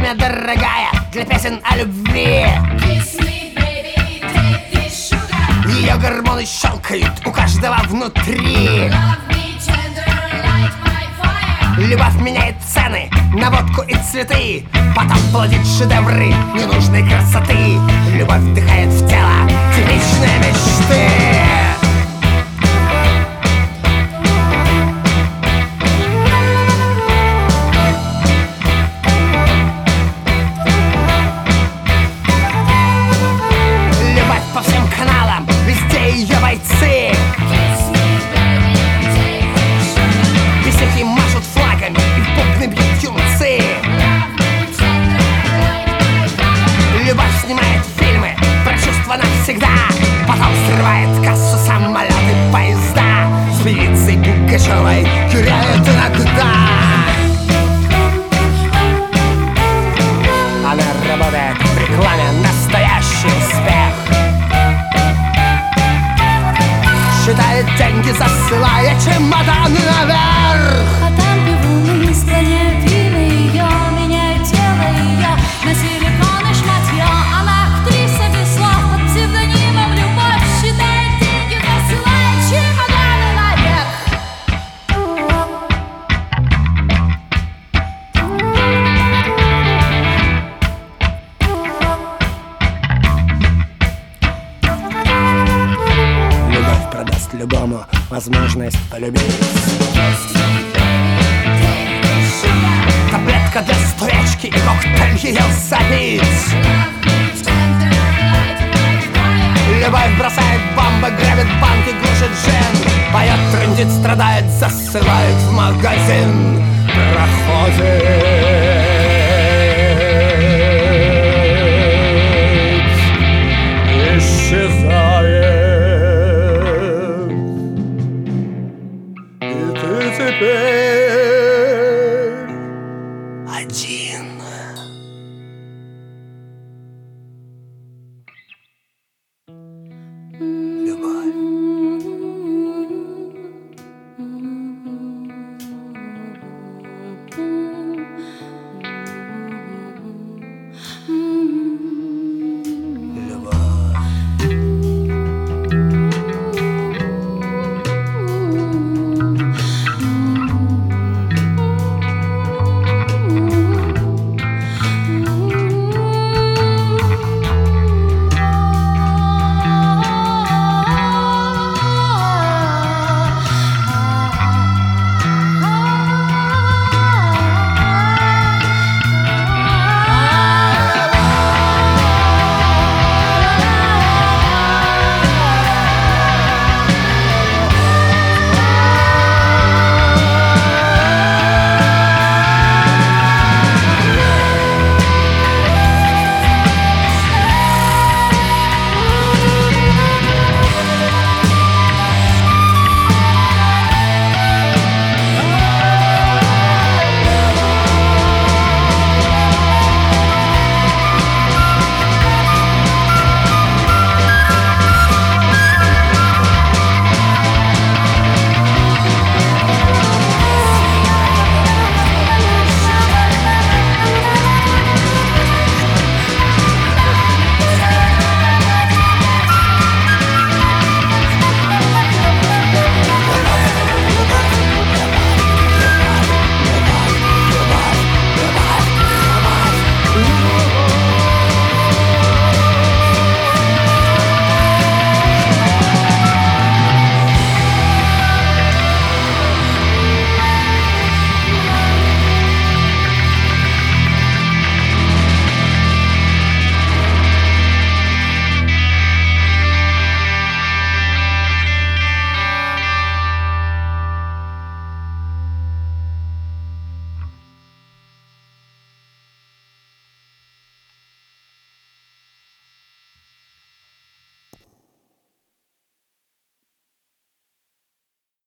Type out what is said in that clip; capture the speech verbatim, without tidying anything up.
время, дорогая, для песен о любви. Ее гормоны щелкают у каждого внутри. Любовь меняет цены на водку и цветы, потом плодит шедевры ненужной красоты. Любовь вдыхает в тело типичные мечты. Любовь по всем каналам, везде ее бойцы. Песехи машут флагами и в бубны бьют юнцы. Любовь снимает фильмы про чувства навсегда, потом взрывает кассу, самолеты, поезда. С певицей Пугачевой теряет иногда. Она работает в рекламе, настоящий успех. Считает деньги, засылая чемоданы наверх. А там пивуны склоняют ее, меняют тело ее на силикон и шматье. Она актриса без слов под псевдонимом Любовь. Считает деньги, засылая чемоданы наверх. Любовь продаст любому возможность полюбить. Таблетка для стоячки и коктейль ее забить. Любовь бросает бомбы, грабит банки, глушит джин. Поет, трындит, страдает, засылает в магазин. Проходит, исчезает. И ты теперь один.